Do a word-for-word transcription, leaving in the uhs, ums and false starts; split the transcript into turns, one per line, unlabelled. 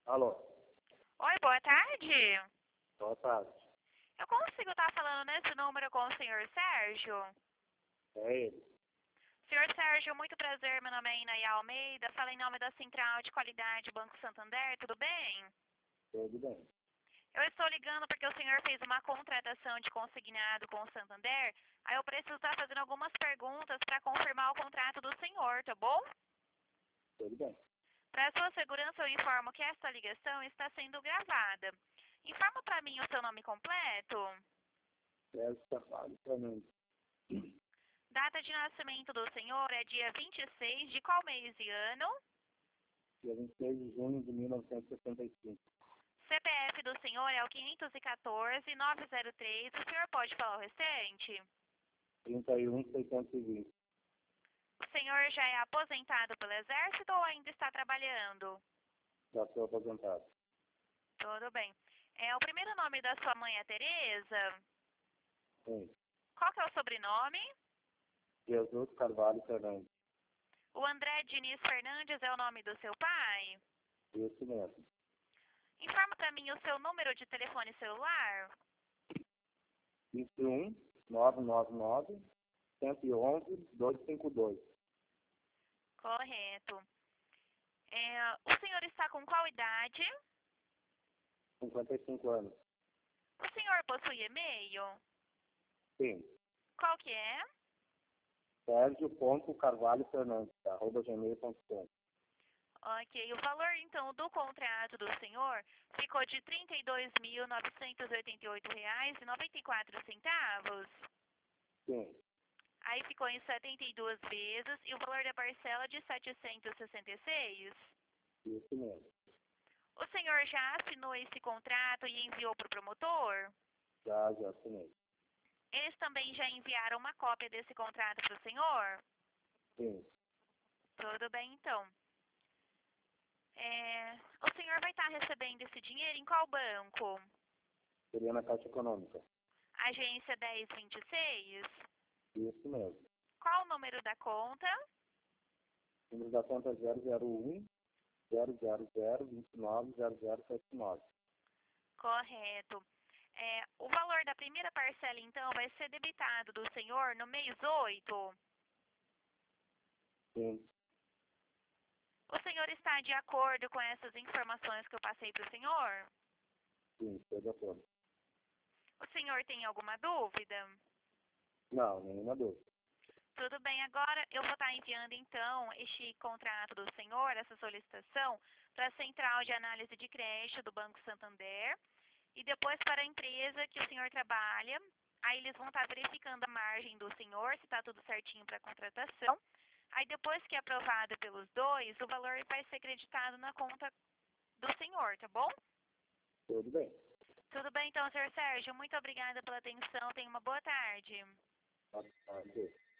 Alô,
Oi, boa tarde.
boa tarde.
Eu consigo estar falando nesse número com o senhor Sérgio?
É ele.
Senhor Sérgio, muito prazer. Meu nome é Inaia Almeida. Falo em nome da Central de Qualidade Banco Santander. Tudo bem?
Tudo bem.
Eu estou ligando porque o senhor fez uma contratação de consignado com o Santander. Aí eu preciso estar fazendo algumas perguntas para confirmar o contrato do senhor, tá bom?
Tudo bem.
Para sua segurança, eu informo que esta ligação está sendo gravada. Informa para mim o seu nome completo.
Sérgio Carvalho Fernandes.
Data de nascimento do senhor é dia vinte e seis de qual mês e ano?
Dia vinte e seis de junho de mil novecentos e sessenta e cinco.
C P F do senhor é o quinhentos e quatorze, novecentos e três. O senhor pode falar o restante?
trinta e um, seiscentos e vinte.
O senhor já é aposentado pelo Exército ou ainda está trabalhando?
Já sou aposentado.
Tudo bem. É, o primeiro nome da sua mãe é Tereza?
Sim.
Qual que é o sobrenome?
Jesus Carvalho Fernandes.
O André Diniz Fernandes é o nome do seu pai?
Isso mesmo.
Informa para mim o seu número de telefone celular.
vinte e um, novecentos e noventa e nove, cento e onze, duzentos e cinquenta e dois.
Correto. É, o senhor está com qual idade?
cinquenta e cinco anos.
O senhor possui e-mail?
Sim.
Qual que é?
Sérgio ponto Carvalho Fernandes, arroba gmail ponto com.
Ok. O valor, então, do contrato do senhor ficou de trinta e dois mil novecentos e oitenta e oito reais e noventa e quatro centavos.
Sim.
Aí ficou em setenta e duas vezes e o valor da parcela de setecentos e sessenta e seis.
Isso mesmo.
O senhor já assinou esse contrato e enviou para o promotor?
Já, já assinei.
Eles também já enviaram uma cópia desse contrato para o senhor?
Sim.
Tudo bem, então. É, o senhor vai estar recebendo esse dinheiro em qual banco?
Seria na Caixa Econômica.
Agência dez vinte e seis?
Isso mesmo.
Qual o número da conta?
O número da conta é zero zero um, zero zero zero, vinte e nove, zero zero sete nove.
Correto. É, o valor da primeira parcela, então, vai ser debitado do senhor no mês oito?
Sim.
O senhor está de acordo com essas informações que eu passei para o senhor?
Sim, estou de acordo.
O senhor tem alguma dúvida?
Não, nenhuma dúvida.
Tudo bem, agora eu vou estar enviando então este contrato do senhor, essa solicitação, para a Central de Análise de Crédito do Banco Santander e depois para a empresa que o senhor trabalha. Aí eles vão estar verificando a margem do senhor, se está tudo certinho para a contratação. Aí depois que é aprovado pelos dois, o valor vai ser creditado na conta do senhor, tá bom?
Tudo bem.
Tudo bem então, senhor Sérgio, muito obrigada pela atenção, tenha uma boa tarde.
Tá, tá,